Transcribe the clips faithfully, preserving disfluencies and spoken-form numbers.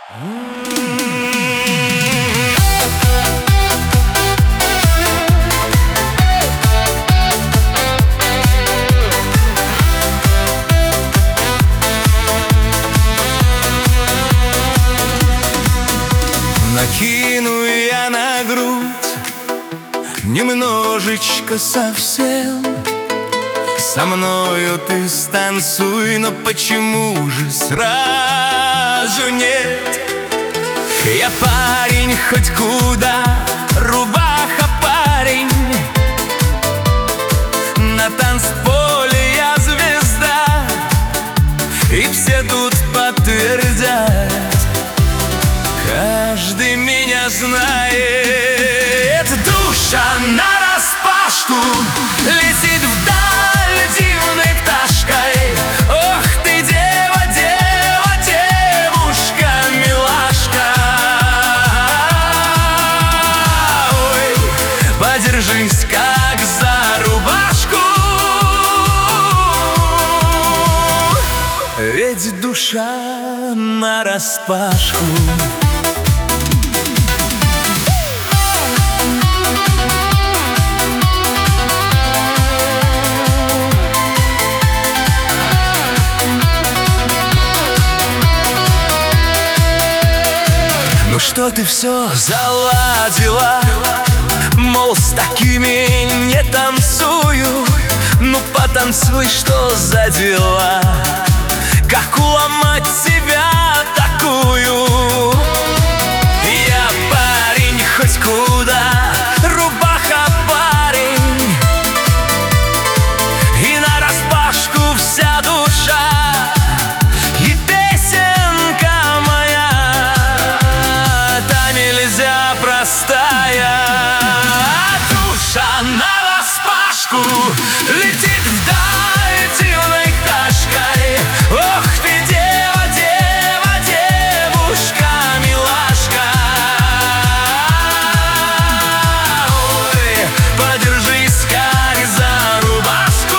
Накину я на грудь немножечко совсем. Со мною ты станцуй, но почему же сразу нет? Я парень хоть куда, рубаха парень. На танцполе я звезда, и все тут подтвердят. Каждый меня знает. Душа нараспашку летит вдаль дивной пташкой. Ох ты, дева, дева, девушка, милашка. Ой, подержись как за рубашку, ведь душа нараспашку. Ну что ты все заладила? Мол, с такими не танцую. Ну потанцуй, что за дела? Как уломать себя такую? Я парень хоть куда, рубаха парень. И нараспашку вся душа, и песенка моя та нельзя простая. Душа нараспашку летит вдаль дивной пташкой. Ох ты, дева, дева, девушка, милашка. Ой, подержись как за рубашку,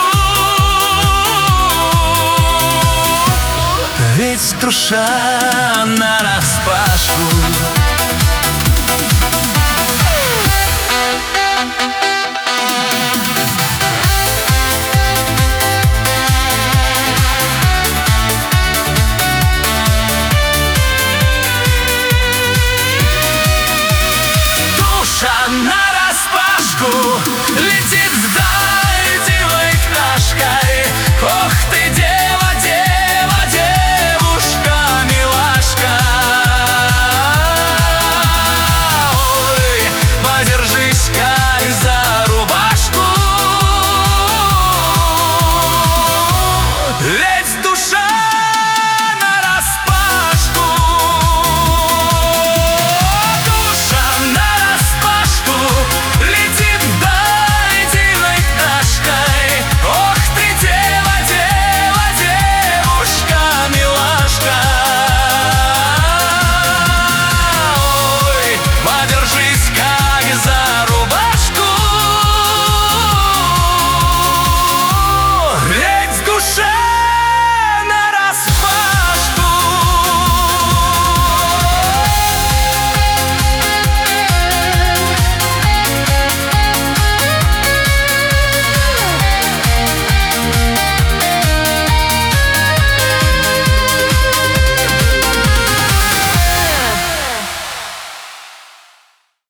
ведь душа нараспашку.